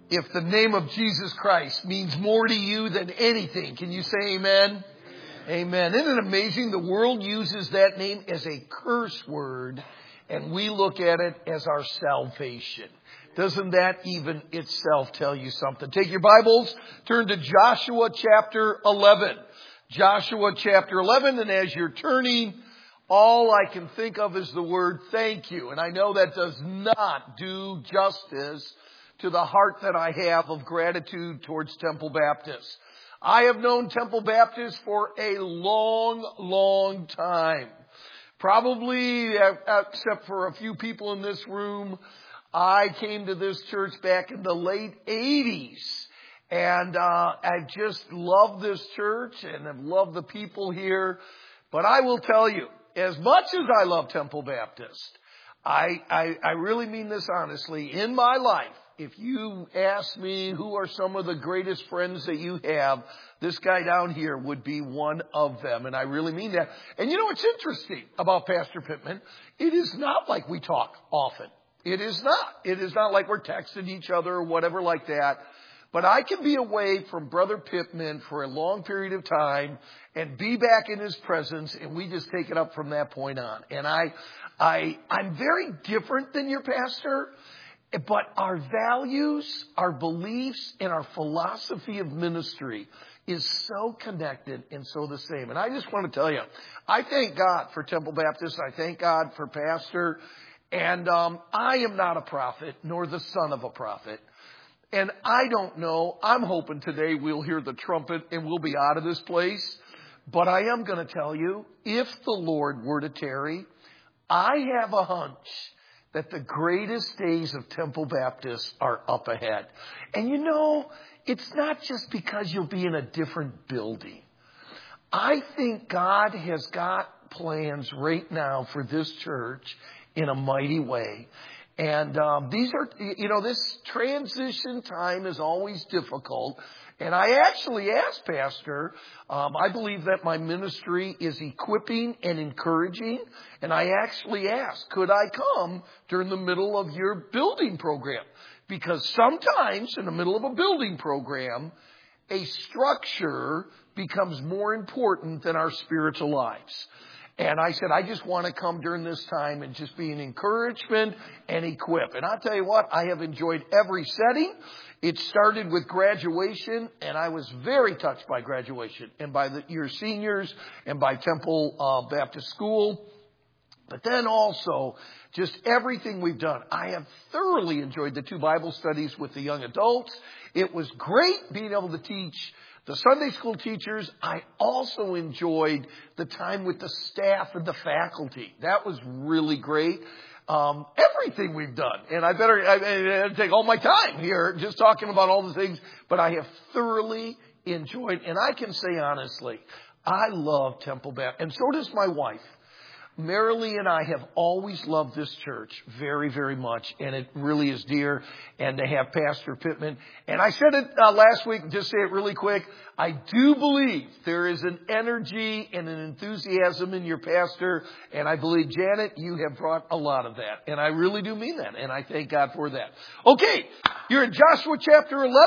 If the name of Jesus Christ means more to you than anything, can you say amen? Amen. Isn't it amazing? The world uses that name as a curse word, and we look at it as our salvation. Doesn't that even itself tell you something? Take your Bibles, turn to Joshua chapter 11. Joshua chapter 11, and as you're turning, all I can think of is the word thank you. And I know that does not do justice to the heart that I have of gratitude towards Temple Baptist. I have known Temple Baptist for a long, long time. Probably, except for a few people in this room, I came to this church back in the late 80s. And I just love this church and have loved the people here. But I will tell you, as much as I love Temple Baptist, I really mean this honestly. In my life, if you ask me who are some of the greatest friends that you have, this guy down here would be one of them. And I really mean that. And you know what's interesting about Pastor Pittman? It is not like we talk often. It is not. It is not like we're texting each other or whatever like that. But I can be away from Brother Pittman for a long period of time and be back in his presence, and we just take it up from that point on. And I'm very different than your pastor, but our values, our beliefs, and our philosophy of ministry is so connected and so the same. And I just want to tell you, I thank God for Temple Baptist. I thank God for Pastor. And I am not a prophet, nor the son of a prophet. And I don't know, I'm hoping today we'll hear the trumpet and we'll be out of this place. But I am going to tell you, if the Lord were to tarry, I have a hunch that the greatest days of Temple Baptist are up ahead. And you know, it's not just because you'll be in a different building. I think God has got plans right now for this church in a mighty way. And these are, you know, this transition time is always difficult. And I actually asked Pastor, I believe that my ministry is equipping and encouraging. And I actually asked, could I come during the middle of your building program? Because sometimes in the middle of a building program, a structure becomes more important than our spiritual lives. And I said, I just want to come during this time and just be an encouragement and equip. And I'll tell you what, I have enjoyed every setting. It started with graduation, and I was very touched by graduation and by your seniors and by Temple Baptist School. But then also, just everything we've done. I have thoroughly enjoyed the 2 Bible studies with the young adults. It was great being able to teach the Sunday school teachers. I also enjoyed the time with the staff and the faculty. That was really great. Everything we've done. And I take all my time here just talking about all the things. But I have thoroughly enjoyed, and I can say honestly, I love Temple Baptist. And so does my wife. Marilee and I have always loved this church very, very much, and it really is dear. And to have Pastor Pittman, and I said it last week, just say it really quick. I do believe there is an energy and an enthusiasm in your pastor, and I believe, Janet, you have brought a lot of that, and I really do mean that, and I thank God for that. Okay, you're in Joshua chapter 11.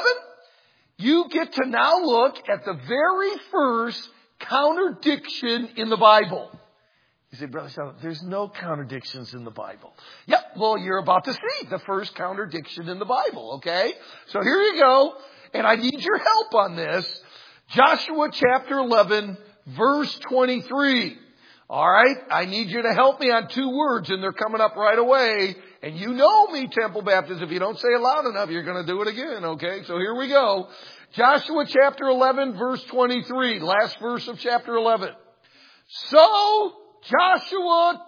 You get to now look at the very first contradiction in the Bible. You say, Brother Sean, there's no contradictions in the Bible. Yep, well, you're about to see the first contradiction in the Bible, okay? So here you go, and I need your help on this. Joshua chapter 11, verse 23. All right, I need you to help me on 2 words, and they're coming up right away. And you know me, Temple Baptist, if you don't say it loud enough, you're going to do it again, okay? So here we go. Joshua chapter 11, verse 23, last verse of chapter 11. So Joshua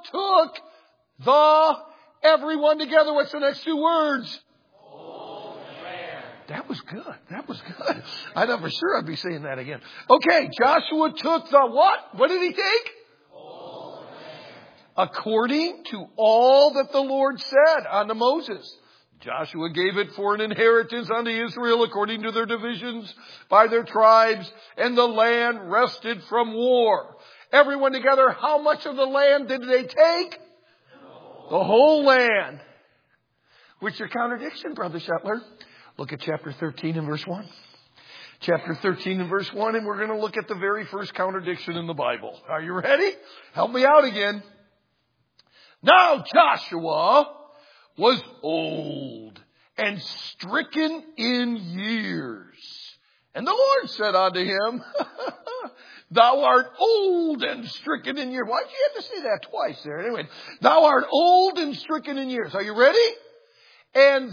took everyone together. What's the next 2 words? Whole land. That was good. That was good. I thought for sure I'd be saying that again. Okay, Joshua took the what? What did he take? Whole land. According to all that the Lord said unto Moses. Joshua gave it for an inheritance unto Israel according to their divisions by their tribes, and the land rested from war. Everyone together, how much of the land did they take? The whole land. What's your contradiction, Brother Shetler? Look at chapter 13 and verse 1. Chapter 13 and verse 1, and we're going to look at the very first contradiction in the Bible. Are you ready? Help me out again. Now Joshua was old and stricken in years. And the Lord said unto him, thou art old and stricken in years. Why'd you have to say that twice there? Anyway, thou art old and stricken in years. Are you ready? And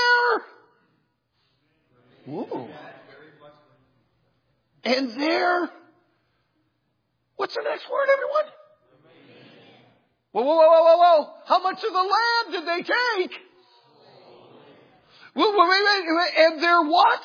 what's the next word, everyone? Whoa. How much of the land did they take? Wait. And there what?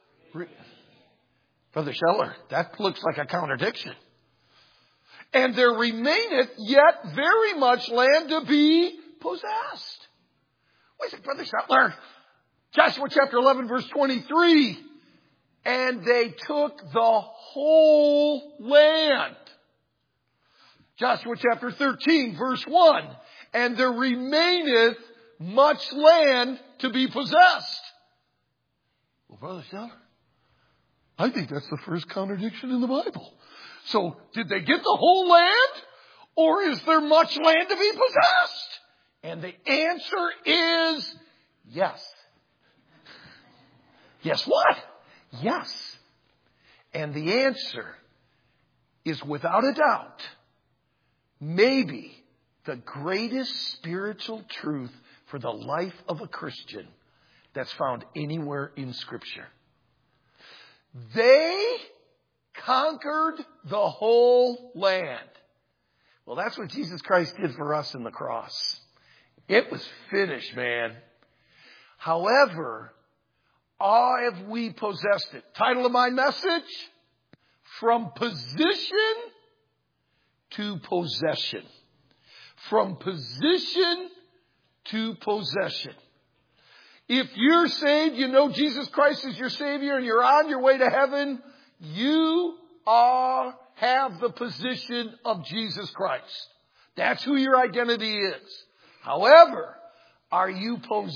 Brother Scheller, that looks like a contradiction. And there remaineth yet very much land to be possessed. Wait a second, Brother Scheller. Joshua chapter 11 verse 23. And they took the whole land. Joshua chapter 13 verse 1. And there remaineth much land to be possessed. Well, Brother Scheller, I think that's the first contradiction in the Bible. So, did they get the whole land? Or is there much land to be possessed? And the answer is yes. Yes what? Yes. And the answer is without a doubt, maybe the greatest spiritual truth for the life of a Christian that's found anywhere in Scripture. They conquered the whole land. Well, that's what Jesus Christ did for us in the cross. It was finished, man. However, have we possessed it? Title of my message, From Position to Possession. From position to possession. If you're saved, you know Jesus Christ is your Savior, and you're on your way to heaven, you have the position of Jesus Christ. That's who your identity is. However, are you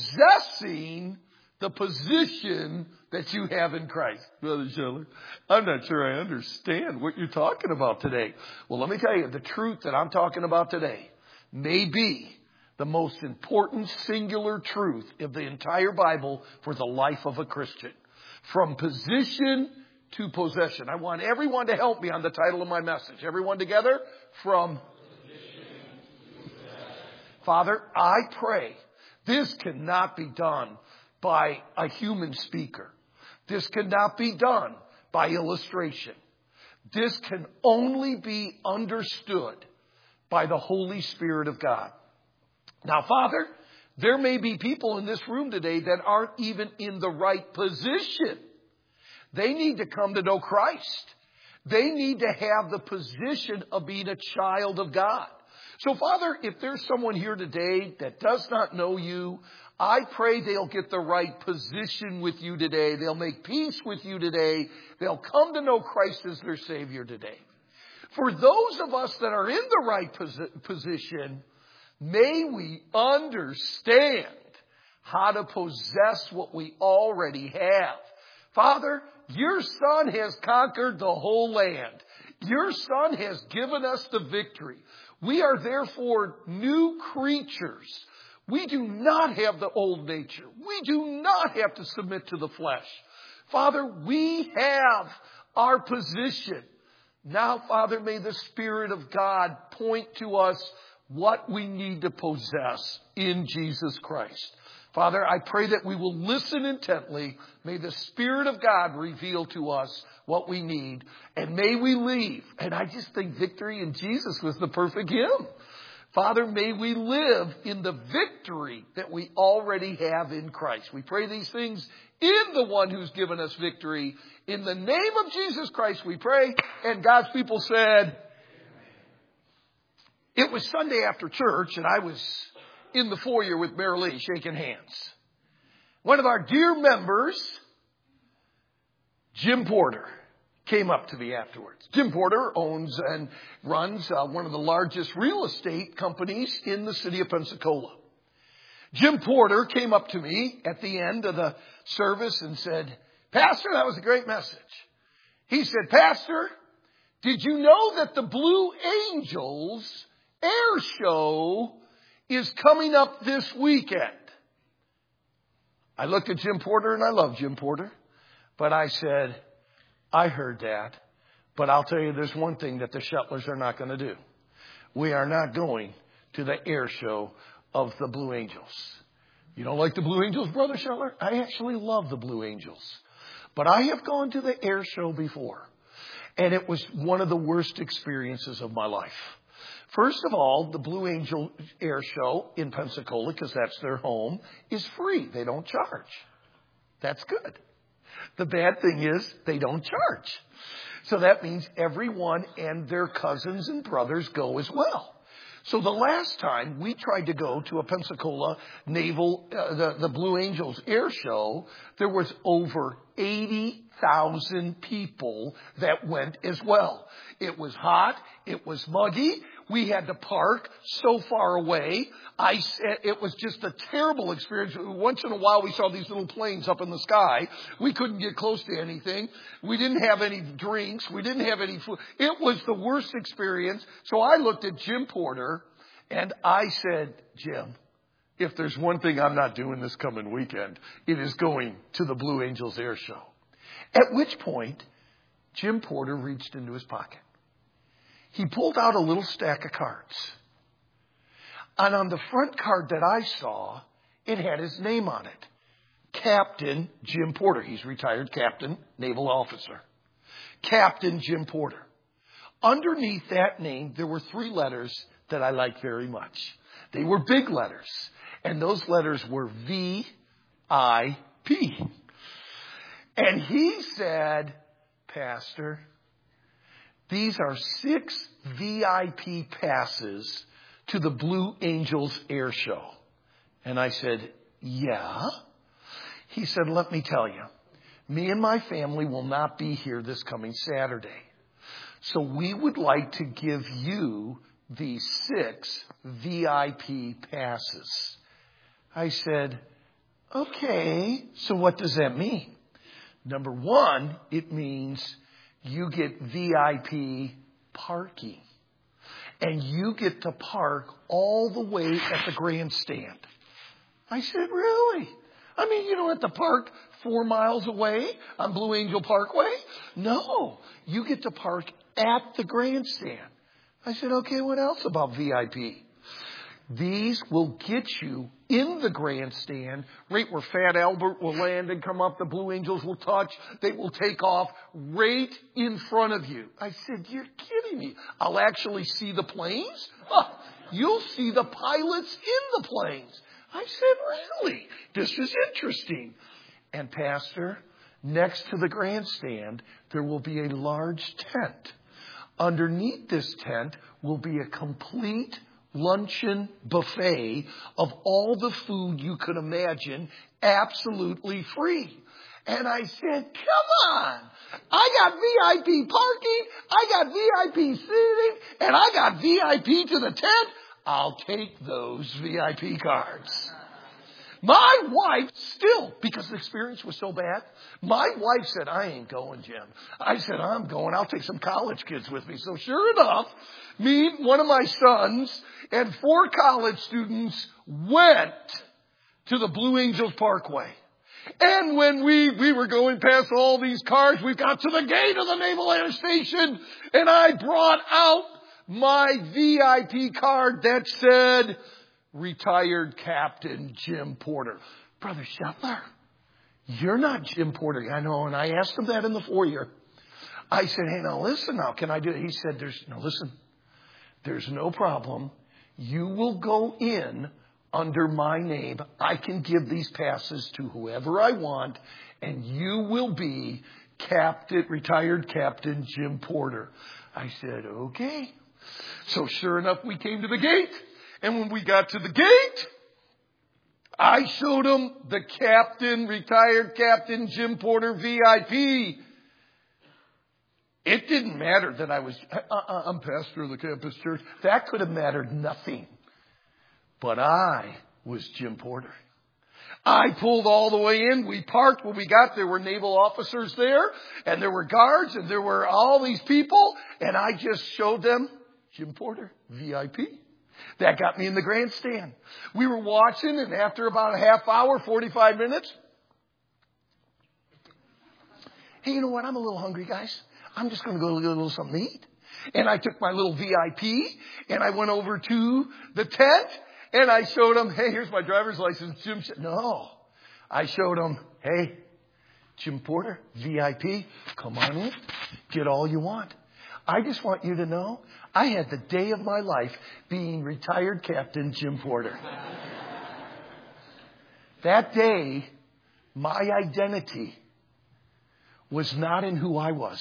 possessing the position that you have in Christ? Brother Scheller, I'm not sure I understand what you're talking about today. Well, let me tell you, the truth that I'm talking about today may be the most important singular truth of the entire Bible for the life of a Christian. From position to possession. I want everyone to help me on the title of my message. Everyone together? From position to possession. Father, I pray this cannot be done by a human speaker. This cannot be done by illustration. This can only be understood by the Holy Spirit of God. Now, Father, there may be people in this room today that aren't even in the right position. They need to come to know Christ. They need to have the position of being a child of God. So, Father, if there's someone here today that does not know you, I pray they'll get the right position with you today. They'll make peace with you today. They'll come to know Christ as their Savior today. For those of us that are in the right position, may we understand how to possess what we already have. Father, your Son has conquered the whole land. Your Son has given us the victory. We are therefore new creatures. We do not have the old nature. We do not have to submit to the flesh. Father, we have our position. Now, Father, may the Spirit of God point to us what we need to possess in Jesus Christ. Father, I pray that we will listen intently. May the Spirit of God reveal to us what we need. And may we leave. And I just think victory in Jesus was the perfect hymn. Father, may we live in the victory that we already have in Christ. We pray these things in the one who's given us victory. In the name of Jesus Christ we pray. And God's people said, it was Sunday after church, and I was in the foyer with Mary Lee shaking hands. One of our dear members, Jim Porter, came up to me afterwards. Jim Porter owns and runs one of the largest real estate companies in the city of Pensacola. Jim Porter came up to me at the end of the service and said, Pastor, that was a great message. He said, Pastor, did you know that the Blue Angels air show is coming up this weekend? I looked at Jim Porter, and I love Jim Porter, but I said, I heard that, but I'll tell you there's one thing that the Shutlers are not going to do. We are not going to the air show of the Blue Angels. You don't like the Blue Angels, Brother Shuttler? I actually love the Blue Angels. But I have gone to the air show before, and it was one of the worst experiences of my life. First of all, the Blue Angel Air Show in Pensacola, because that's their home, is free. They don't charge. That's good. The bad thing is they don't charge. So that means everyone and their cousins and brothers go as well. So the last time we tried to go to a Pensacola Naval, the Blue Angels Air Show, there was over 80,000 people that went as well. It was hot. It was muggy. We had to park so far away. It was just a terrible experience. Once in a while, we saw these little planes up in the sky. We couldn't get close to anything. We didn't have any drinks. We didn't have any food. It was the worst experience. So I looked at Jim Porter and I said, Jim, if there's one thing I'm not doing this coming weekend, it is going to the Blue Angels Air Show. At which point, Jim Porter reached into his pocket. He pulled out a little stack of cards. And on the front card that I saw, it had his name on it. Captain Jim Porter. He's retired captain, naval officer. Captain Jim Porter. Underneath that name, there were 3 letters that I like very much. They were big letters. And those letters were VIP. And he said, Pastor, these are 6 VIP passes to the Blue Angels Air Show. And I said, yeah. He said, let me tell you, me and my family will not be here this coming Saturday. So we would like to give you these 6 VIP passes. I said, okay, so what does that mean? Number 1, it means you get VIP parking. And you get to park all the way at the grandstand. I said, really? I mean, you don't have to park 4 miles away on Blue Angel Parkway? No, you get to park at the grandstand. I said, okay, what else about VIP? These will get you in the grandstand, right where Fat Albert will land and come up. The Blue Angels will touch. They will take off right in front of you. I said, you're kidding me. I'll actually see the planes? Oh, you'll see the pilots in the planes. I said, really? This is interesting. And Pastor, next to the grandstand, there will be a large tent. Underneath this tent will be a complete luncheon buffet of all the food you could imagine, absolutely free. And I said, come on. I got VIP parking, I got VIP seating, and I got VIP to the tent. I'll take those VIP cards. My wife still, because the experience was so bad, my wife said, I ain't going, Jim. I said, I'm going. I'll take some college kids with me. So sure enough, me, one of my sons, and 4 college students went to the Blue Angels Parkway. And when we were going past all these cars, we got to the gate of the Naval Air Station, and I brought out my VIP card that said, Retired Captain Jim Porter. Brother Shuttler, you're not Jim Porter. I know, and I asked him that in the foyer. I said, hey, now listen now, can I do it? He said, there's no problem. You will go in under my name. I can give these passes to whoever I want, and you will be Retired Captain Jim Porter. I said, okay. So sure enough, we came to the gate. And when we got to the gate, I showed him the captain, Retired Captain Jim Porter VIP. It didn't matter that I'm pastor of the campus church. That could have mattered nothing. But I was Jim Porter. I pulled all the way in. We parked. When we got there were naval officers there, and there were guards, and there were all these people, and I just showed them Jim Porter, VIP. That got me in the grandstand. We were watching, and after about a half hour, 45 minutes, hey, you know what? I'm a little hungry, guys. I'm just going to go get a little something to eat. And I took my little VIP, and I went over to the tent, and I showed him, hey, here's my driver's license. Jim said, no. I showed him, hey, Jim Porter, VIP, come on in. Get all you want. I just want you to know, I had the day of my life being retired Captain Jim Porter. That day, my identity was not in who I was.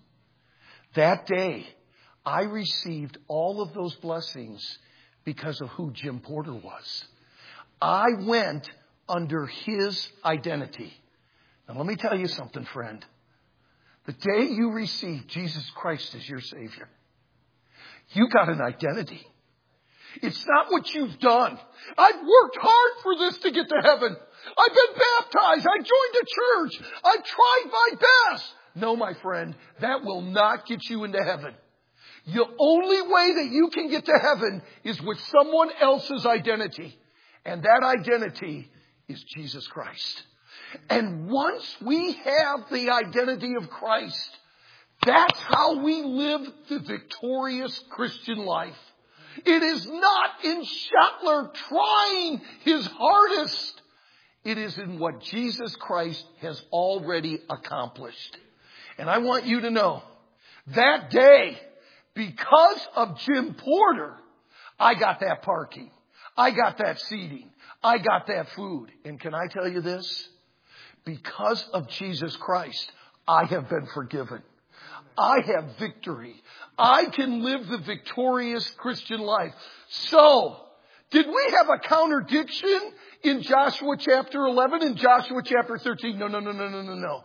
That day, I received all of those blessings because of who Jim Porter was. I went under his identity. Now let me tell you something, friend. The day you receive Jesus Christ as your Savior, you got an identity. It's not what you've done. I've worked hard for this to get to heaven. I've been baptized. I joined a church. I've tried my best. No, my friend, that will not get you into heaven. The only way that you can get to heaven is with someone else's identity. And that identity is Jesus Christ. And once we have the identity of Christ, that's how we live the victorious Christian life. It is not in Shetler trying his hardest. It is in what Jesus Christ has already accomplished. And I want you to know, that day, because of Jim Porter, I got that parking. I got that seating. I got that food. And can I tell you this? Because of Jesus Christ, I have been forgiven. I have victory. I can live the victorious Christian life. So, did we have a contradiction in Joshua chapter 11 and Joshua chapter 13? No.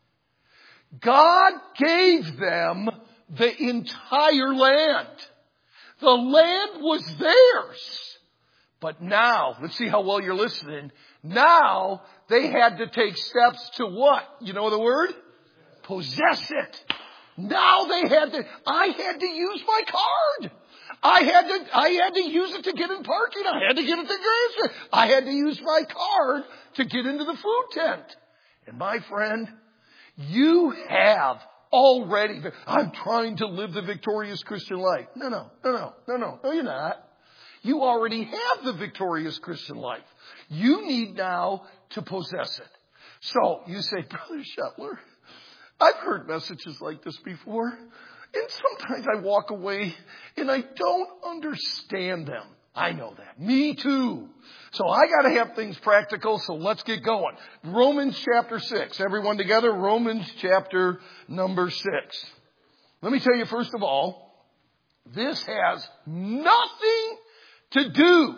God gave them the entire land. The land was theirs. But now, let's see how well you're listening. Now, they had to take steps to what? You know the word? Possess it. Now I had to use my card. I had to use it to get in parking. I had to get it to grocery. I had to use my card to get into the food tent. And my friend, you have already, I'm trying to live the victorious Christian life. No, you're not. You already have the victorious Christian life. You need now to possess it. So you say, Brother Shetler, I've heard messages like this before, and sometimes I walk away and I don't understand them. I know that. Me too. So I got to have things practical, so let's get going. Romans chapter 6. Everyone together, Romans chapter number 6. Let me tell you first of all, this has nothing to do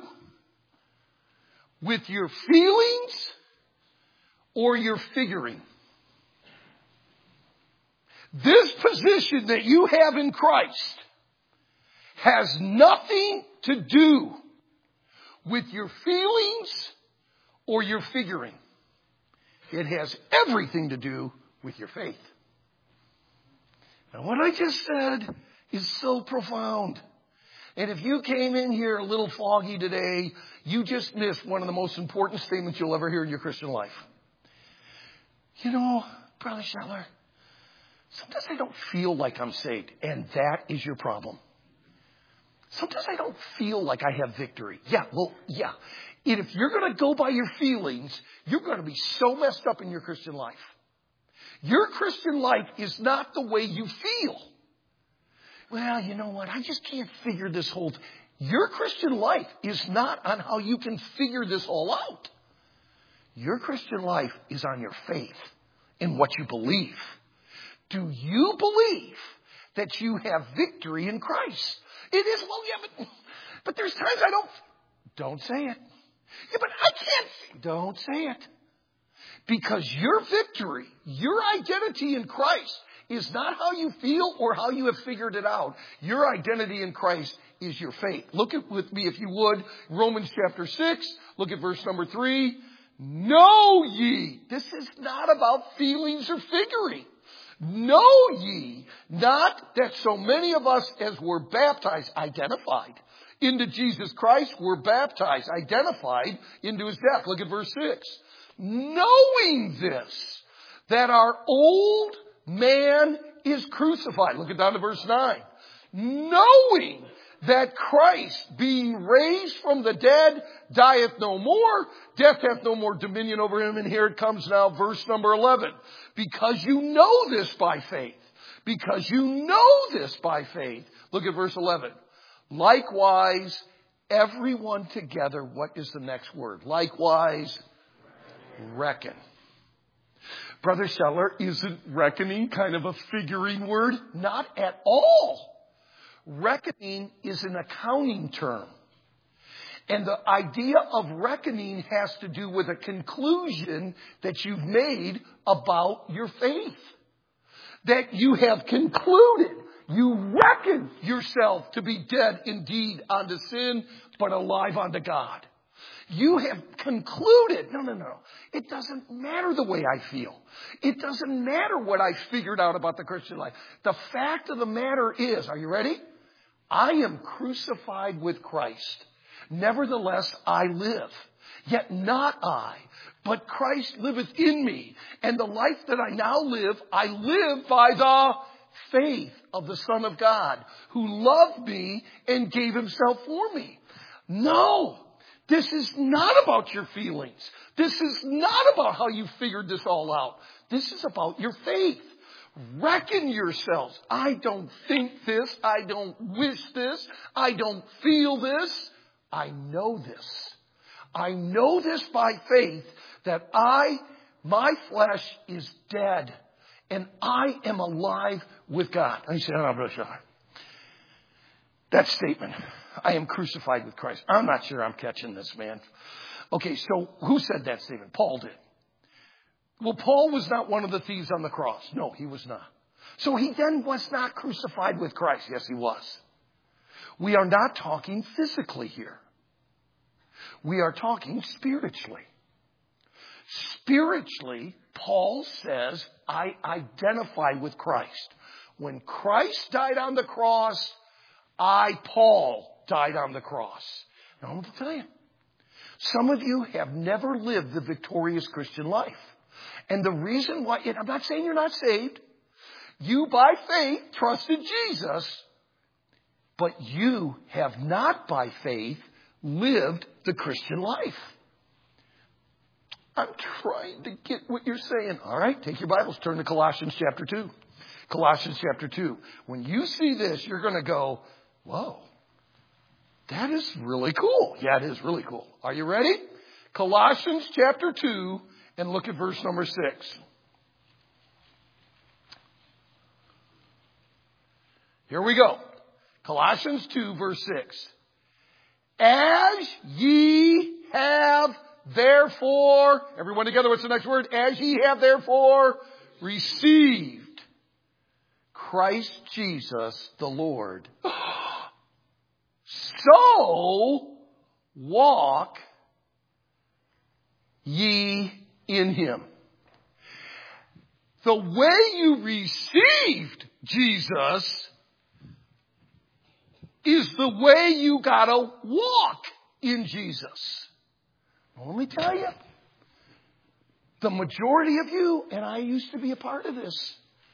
with your feelings or your figuring. This position that you have in Christ has nothing to do with your feelings or your figuring. It has everything to do with your faith. Now, what I just said is so profound. And if you came in here a little foggy today, you just missed one of the most important statements you'll ever hear in your Christian life. You know, Brother Shetler, sometimes I don't feel like I'm saved, and that is your problem. Sometimes I don't feel like I have victory. Yeah. And if you're going to go by your feelings, you're going to be so messed up in your Christian life. Your Christian life is not the way you feel. Well, you know what? I just can't figure this whole thing. Your Christian life is not on how you can figure this all out. Your Christian life is on your faith in what you believe. Do you believe that you have victory in Christ? It is, well, yeah, but there's times I don't say it. Yeah, but I can't. Don't say it. Because your victory, your identity in Christ is not how you feel or how you have figured it out. Your identity in Christ is your faith. Look at with me, if you would, Romans chapter 6. Look at verse number 3. Know ye. This is not about feelings or figuring. Know ye not that so many of us as were baptized, identified into Jesus Christ, were baptized, identified into his death. Look at verse 6. Knowing this, that our old man is crucified. Look at down to verse 9. Knowing that Christ, being raised from the dead, dieth no more, death hath no more dominion over him. And here it comes now, verse number 11. Because you know this by faith. Because you know this by faith. Look at verse 11. Likewise, everyone together, what is the next word? Likewise, reckon. Brother Scheller, isn't reckoning kind of a figurine word? Not at all. Reckoning is an accounting term. And the idea of reckoning has to do with a conclusion that you've made about your faith. That you have concluded. You reckon yourself to be dead indeed unto sin, but alive unto God. You have concluded, no. It doesn't matter the way I feel. It doesn't matter what I figured out about the Christian life. The fact of the matter is, are you ready? I am crucified with Christ. Nevertheless, I live. Yet not I, but Christ liveth in me. And the life that I now live, I live by the faith of the Son of God, who loved me and gave himself for me. No, this is not about your feelings. This is not about how you figured this all out. This is about your faith. Reckon yourselves. I don't think this. I don't wish this. I don't feel this. I know this. I know this by faith that my flesh is dead and I am alive with God. And he said, that statement, I am crucified with Christ. I'm not sure I'm catching this, man. Okay, so who said that statement? Paul did. Well, Paul was not one of the thieves on the cross. No, he was not. So he then was not crucified with Christ. Yes, he was. We are not talking physically here. We are talking spiritually. Spiritually, Paul says, I identify with Christ. When Christ died on the cross, Paul, died on the cross. Now, I'm going to tell you, some of you have never lived the victorious Christian life. And the reason why, I'm not saying you're not saved. You, by faith, trusted Jesus. But you have not, by faith, lived the Christian life. I'm trying to get what you're saying. All right, take your Bibles, turn to Colossians chapter 2. Colossians chapter 2. When you see this, you're going to go, whoa, that is really cool. Yeah, it is really cool. Are you ready? Colossians chapter 2, and look at verse number 6. Here we go. Colossians 2, verse 6. As ye have therefore, everyone together, what's the next word? As ye have therefore received Christ Jesus the Lord, so walk ye in him. The way you received Jesus is the way you gotta walk in Jesus. Well, let me tell you, the majority of you, and I used to be a part of this,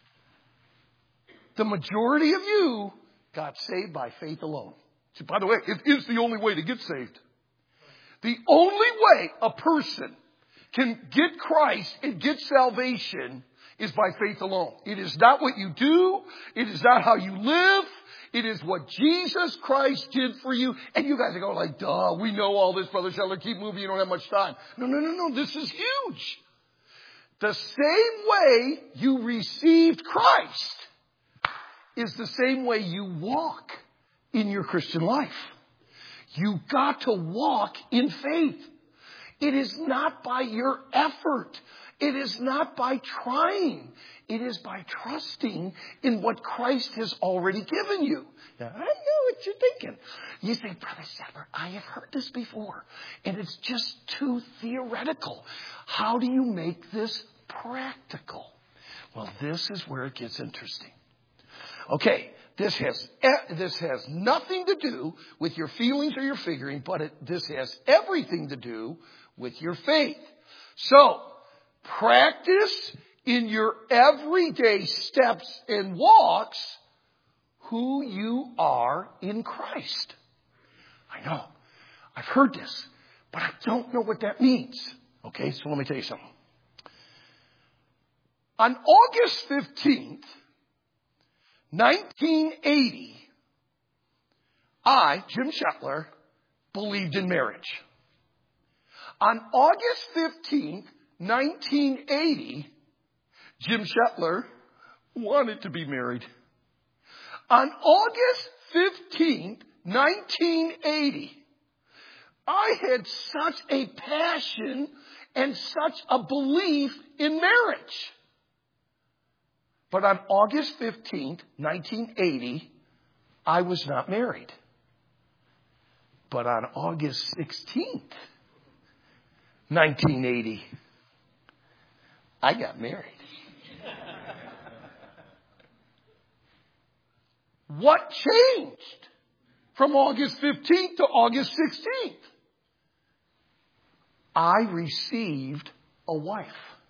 the majority of you got saved by faith alone. So, by the way, it is the only way to get saved. The only way a person can get Christ and get salvation is by faith alone. It is not what you do. It is not how you live. It is what Jesus Christ did for you. And you guys are going like, duh, we know all this, Brother Scheller. Keep moving. You don't have much time. No. This is huge. The same way you received Christ is the same way you walk in your Christian life. You got to walk in faith. It is not by your effort. It is not by trying. It is by trusting in what Christ has already given you. Now, I know what you're thinking. You say, Brother Shepherd, I have heard this before, and it's just too theoretical. How do you make this practical? Well, this is where it gets interesting. Okay, this has nothing to do with your feelings or your figuring, but this has everything to do with your faith. So, practice in your everyday steps and walks who you are in Christ. I know. I've heard this, but I don't know what that means. Okay, so let me tell you something. On August 15th, 1980, I, Jim Shetler, believed in marriage. On August 15th, 1980, Jim Shetler wanted to be married. On August 15th, 1980, I had such a passion and such a belief in marriage. But on August 15th, 1980, I was not married. But on August 16th, 1980, I got married. What changed from August 15th to August 16th? I received a wife.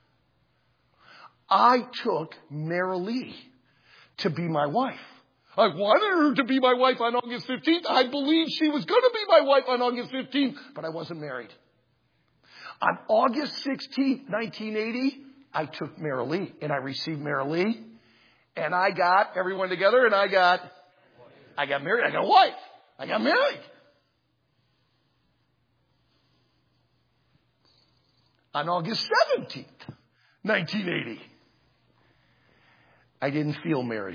I took Marilee to be my wife. I wanted her to be my wife on August 15th. I believed she was going to be my wife on August 15th, but I wasn't married. On August 16th, 1980, I took Marilee and I received Marilee. And I got everyone together and I got married. I got a wife. I got married. On August 17th, 1980, I didn't feel married.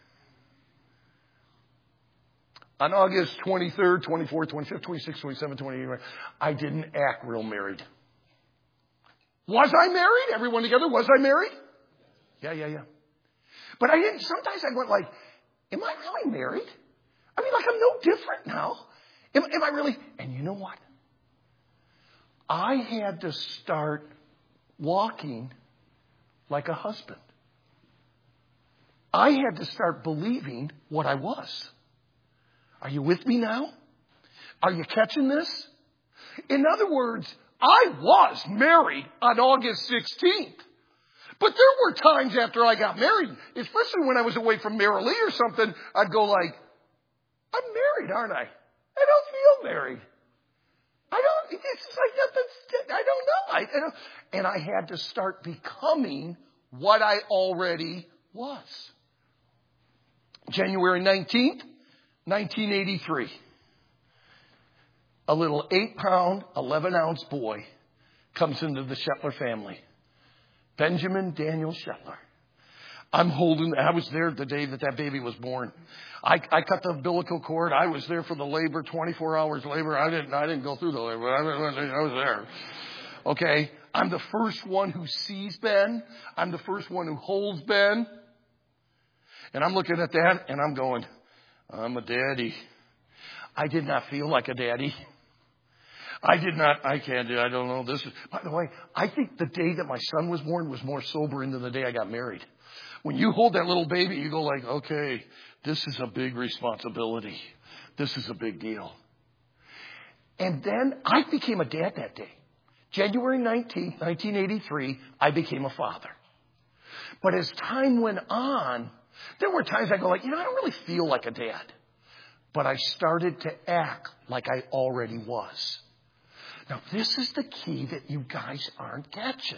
On August 23rd, 24th, 25th, 26th, 27th, 28th, I didn't act real married. Was I married? Everyone together, was I married? Yeah. But I didn't, sometimes I went like, am I really married? I mean, like I'm no different now. Am I really? And you know what? I had to start walking like a husband. I had to start believing what I was. Are you with me now? Are you catching this? In other words, I was married on August 16th. But there were times after I got married, especially when I was away from Marilee or something, I'd go like, I'm married, aren't I? I don't feel married. It's just like nothing's, I don't know. And I had to start becoming what I already was. January 19th, 1983. A little 8-pound, 11-ounce boy comes into the Shetler family. Benjamin Daniel Shetler. I was there the day that baby was born. I cut the umbilical cord. I was there for the labor, 24 hours labor. I didn't go through the labor. I was there. Okay. I'm the first one who sees Ben. I'm the first one who holds Ben. And I'm looking at that and I'm going, I'm a daddy. I did not feel like a daddy. I don't know. By the way, I think the day that my son was born was more sobering than the day I got married. When you hold that little baby, you go like, okay, this is a big responsibility. This is a big deal. And then I became a dad that day. January 19th, 1983, I became a father. But as time went on, there were times I go like, I don't really feel like a dad. But I started to act like I already was. Now, this is the key that you guys aren't catching.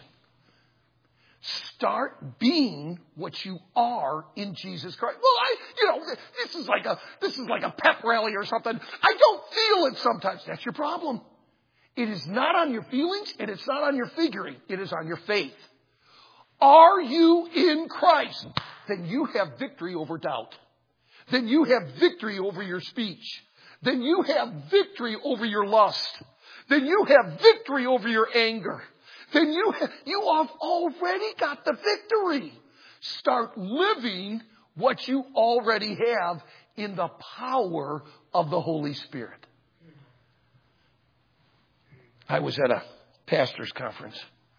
Start being what you are in Jesus Christ. Well, this is like a pep rally or something. I don't feel it sometimes. That's your problem. It is not on your feelings and it's not on your figuring. It is on your faith. Are you in Christ? Then you have victory over doubt. Then you have victory over your speech. Then you have victory over your lust. Then you have victory over your anger. then you have already got the victory. Start living what you already have in the power of the Holy Spirit. I was at a pastor's conference,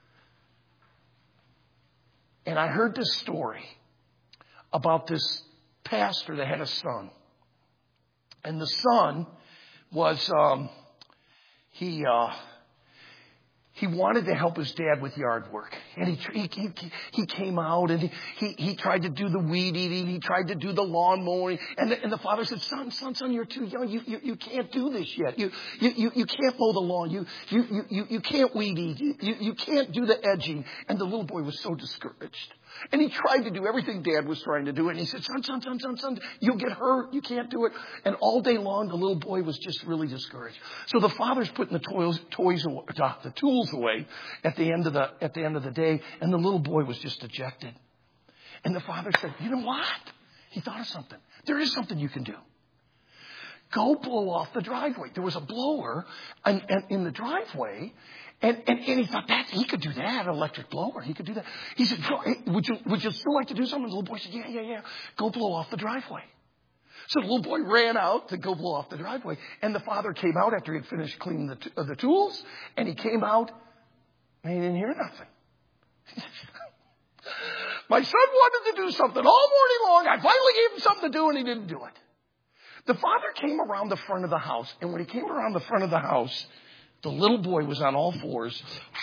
and I heard this story about this pastor that had a son. And the son was, he wanted to help his dad with yard work. And he came out and he tried to do the weed eating. He tried to do the lawn mowing. And the father said, son, you're too young. You can't do this yet. You can't mow the lawn. You can't weed eat. You can't do the edging. And the little boy was so discouraged. And he tried to do everything Dad was trying to do. And he said, son, you'll get hurt. You can't do it. And all day long, the little boy was just really discouraged. So the father's putting the tools away at the end of the day. And the little boy was just dejected. And the father said, you know what? He thought of something. There is something you can do. Go blow off the driveway. There was a blower in the driveway. And he thought that he could do that, an electric blower. He could do that. He said, would you still like to do something? The little boy said, yeah. Go blow off the driveway. So the little boy ran out to go blow off the driveway. And the father came out after he had finished cleaning the tools. And he came out and he didn't hear nothing. My son wanted to do something all morning long. I finally gave him something to do and he didn't do it. The father came around the front of the house. And when he came around the front of the house, the little boy was on all fours.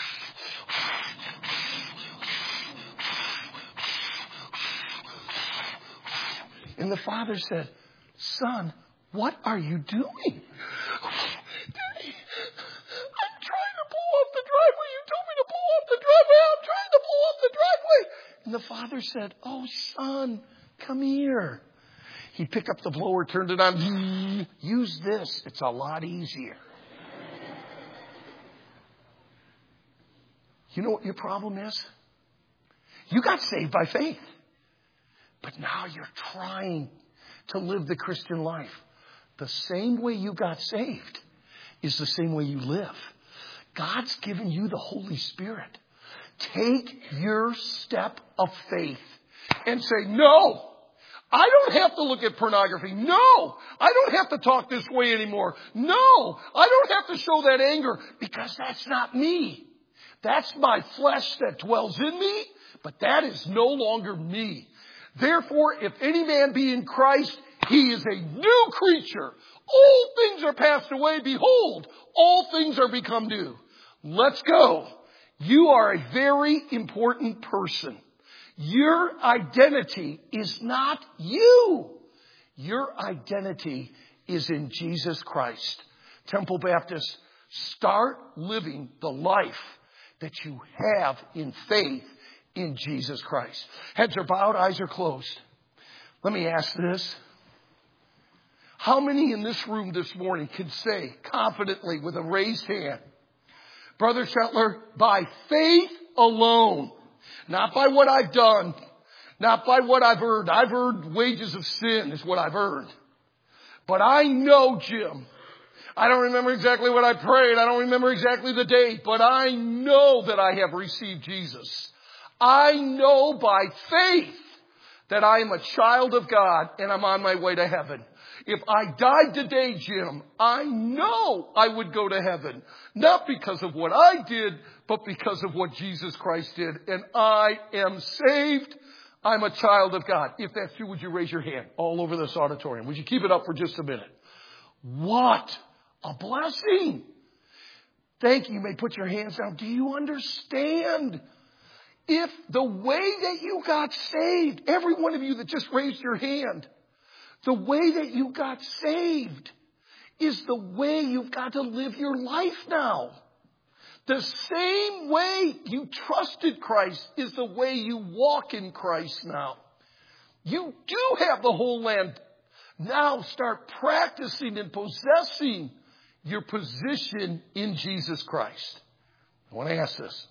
And the father said, son, what are you doing? Daddy, I'm trying to blow off the driveway. You told me to blow off the driveway. I'm trying to blow off the driveway. And the father said, oh, son, come here. He picked up the blower, turned it on. Use this. It's a lot easier. You know what your problem is? You got saved by faith. But now you're trying to live the Christian life. The same way you got saved is the same way you live. God's given you the Holy Spirit. Take your step of faith and say, no, I don't have to look at pornography. No, I don't have to talk this way anymore. No, I don't have to show that anger because that's not me. That's my flesh that dwells in me, but that is no longer me. Therefore, if any man be in Christ, he is a new creature. Old things are passed away. Behold, all things are become new. Let's go. You are a very important person. Your identity is not you. Your identity is in Jesus Christ. Temple Baptist, start living the life that you have in faith in Jesus Christ. Heads are bowed, eyes are closed. Let me ask this. How many in this room this morning can say confidently with a raised hand, Brother Shetler, by faith alone, not by what I've done, not by what I've earned. I've earned wages of sin is what I've earned. But I know, Jim, I don't remember exactly what I prayed. I don't remember exactly the date, but I know that I have received Jesus. I know by faith that I am a child of God and I'm on my way to heaven. If I died today, Jim, I know I would go to heaven. Not because of what I did, but because of what Jesus Christ did. And I am saved. I'm a child of God. If that's true, would you raise your hand all over this auditorium? Would you keep it up for just a minute? What a blessing. Thank you. You may put your hands down. Do you understand? If the way that you got saved, every one of you that just raised your hand, the way that you got saved is the way you've got to live your life now. The same way you trusted Christ is the way you walk in Christ now. You do have the whole land. Now start practicing and possessing your position in Jesus Christ. I want to ask this.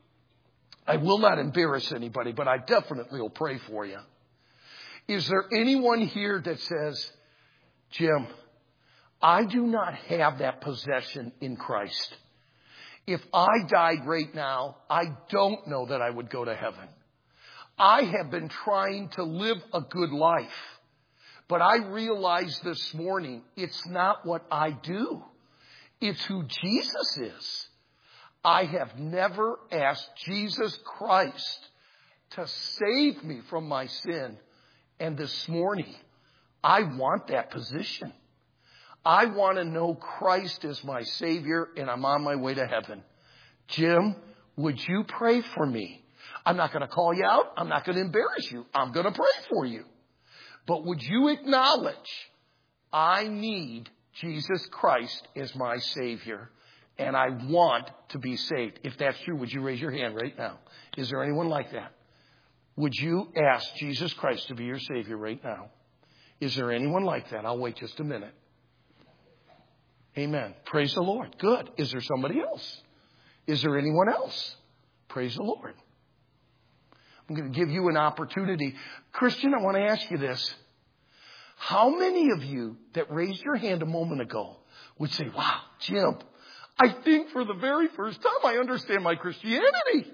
I will not embarrass anybody, but I definitely will pray for you. Is there anyone here that says, Jim, I do not have that possession in Christ? If I died right now, I don't know that I would go to heaven. I have been trying to live a good life. But I realized this morning, it's not what I do. It's who Jesus is. I have never asked Jesus Christ to save me from my sin. And this morning, I want that position. I want to know Christ as my Savior, and I'm on my way to heaven. Jim, would you pray for me? I'm not going to call you out. I'm not going to embarrass you. I'm going to pray for you. But would you acknowledge, I need Jesus Christ as my Savior, and I want to be saved? If that's true, would you raise your hand right now? Is there anyone like that? Would you ask Jesus Christ to be your Savior right now? Is there anyone like that? I'll wait just a minute. Amen. Praise the Lord. Good. Is there somebody else? Is there anyone else? Praise the Lord. I'm going to give you an opportunity. Christian, I want to ask you this. How many of you that raised your hand a moment ago would say, wow, Jim, I think for the very first time I understand my Christianity.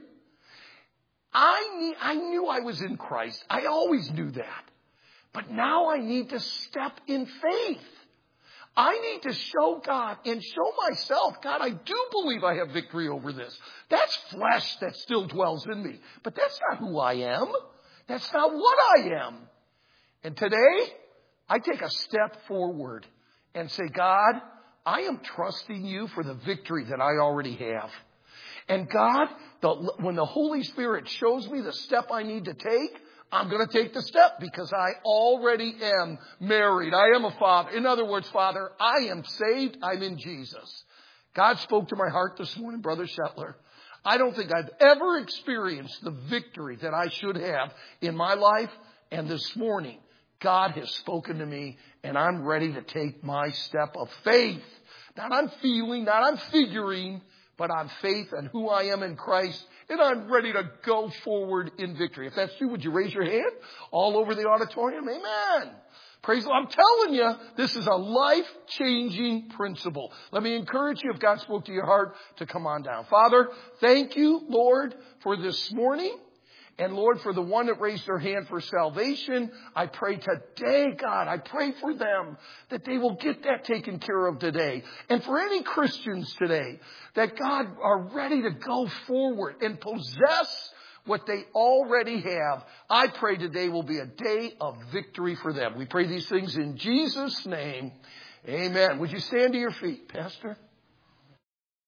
I knew I was in Christ. I always knew that. But now I need to step in faith. I need to show God and show myself, God, I do believe I have victory over this. That's flesh that still dwells in me. But that's not who I am. That's not what I am. And today, I take a step forward and say, God, I am trusting you for the victory that I already have. And God, when the Holy Spirit shows me the step I need to take, I'm going to take the step because I already am married. I am a father. In other words, Father, I am saved. I'm in Jesus. God spoke to my heart this morning, Brother Shetler. I don't think I've ever experienced the victory that I should have in my life. And this morning, God has spoken to me, and I'm ready to take my step of faith. Not on feeling, not on figuring, but on faith and who I am in Christ. And I'm ready to go forward in victory. If that's true, would you raise your hand all over the auditorium? Amen. Praise the Lord. I'm telling you, this is a life-changing principle. Let me encourage you, if God spoke to your heart, to come on down. Father, thank you, Lord, for this morning. And Lord, for the one that raised their hand for salvation, I pray today, God, I pray for them that they will get that taken care of today. And for any Christians today that, God, are ready to go forward and possess what they already have, I pray today will be a day of victory for them. We pray these things in Jesus' name. Amen. Would you stand to your feet, Pastor?